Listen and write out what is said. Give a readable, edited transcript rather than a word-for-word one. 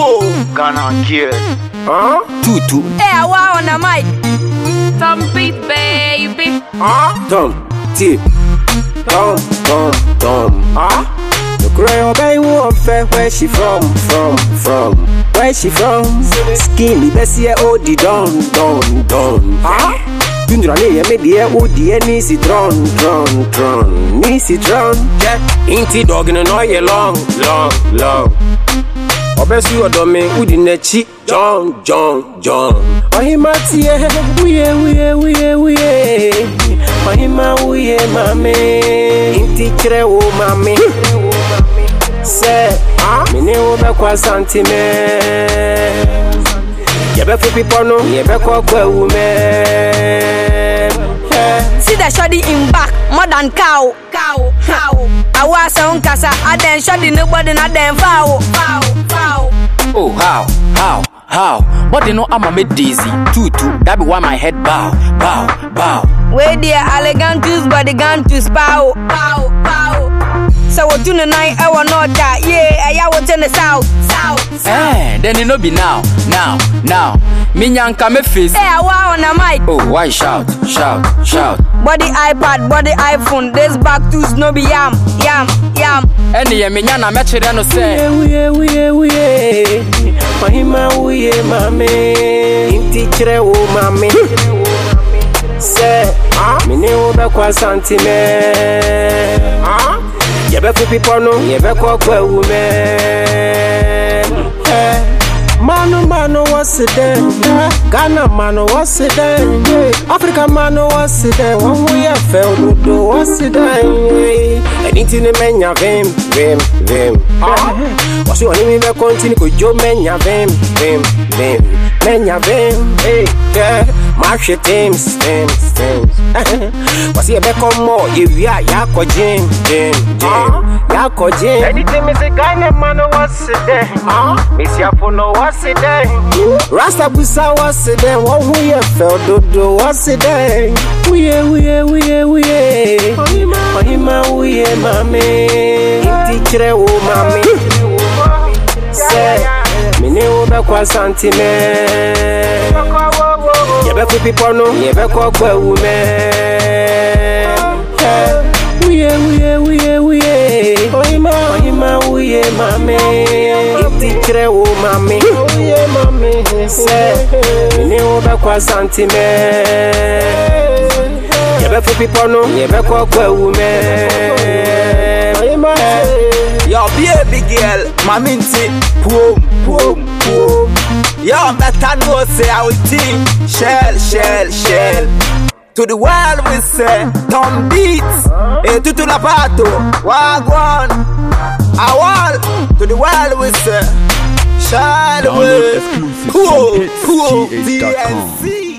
Whoa, Ghana kill. Huh? Tutu. Hey, wow on the mic. Tom beat, baby. Huh? Tom. T. Tom. Huh? The cry obey won't fair. Where she from? Where she from? Skinny Bessie, oh, the don. Huh? Tundrane me dear, oh, dear, Nisi Tron. Nisi Tron. Inti dog in an oil long. Obesi odome udi nechi John. Ohima tie uye. Ohima uye mame. Inti kire o mame. Se mine o be kwa santime. Yebe fu pipo no yebe kwa wume. See the shoddy in back, more than cow. I was on casa, I then shoddy nobody not then foul. Oh, how? But you know I'm a mid dizzy. Tutu, that be why my head bow. Where dear elegant juice, but the gun to spow. So what do the night I will not die. Yeah, I was in the south. Then you know be now. Minyanka me face. Hey, wow on the mic. Oh, why shout? Body iPad, body iPhone. This back to no be yam. Any minyana me chere no say. Uye. Mahima uye mame. Inti kire o mame. Se mine o be kwa santime. Yebe fu pipo no yebe kwa wume. Mano, what's it then? Ghana, mano, what's it then? Africa, mano, what's it then? One way I felt, what's it then? Anything in menya, vim. What's your name? I continue to jo menya, vim. Menya, vim. Hey, march your teams. What's your back on more? If you are Yako Jim. Anything, Miss Ghana, mano, what's it then? Miss Yafuno, what's it then? Rasta Busa, what's it then? One way I felt, what's it then? Uye. Ohima uye mame. Inti kire o mame. Se mine o be kwa santime. Yebe fu pipo no yebe kwa wume. Uye. Ohima uye mame. Inti kire o mame. Se mine o be kwa santime. Yebe fu pipo no yebe kwa wume. Yo, be a big girl, maminti, boom. Yo, better know say I will think shell. To the world we say, Tom beats, tutu la pato, wagwan. I want to the world we say, shell away, Download exclusive from hitsgh.com. DNC.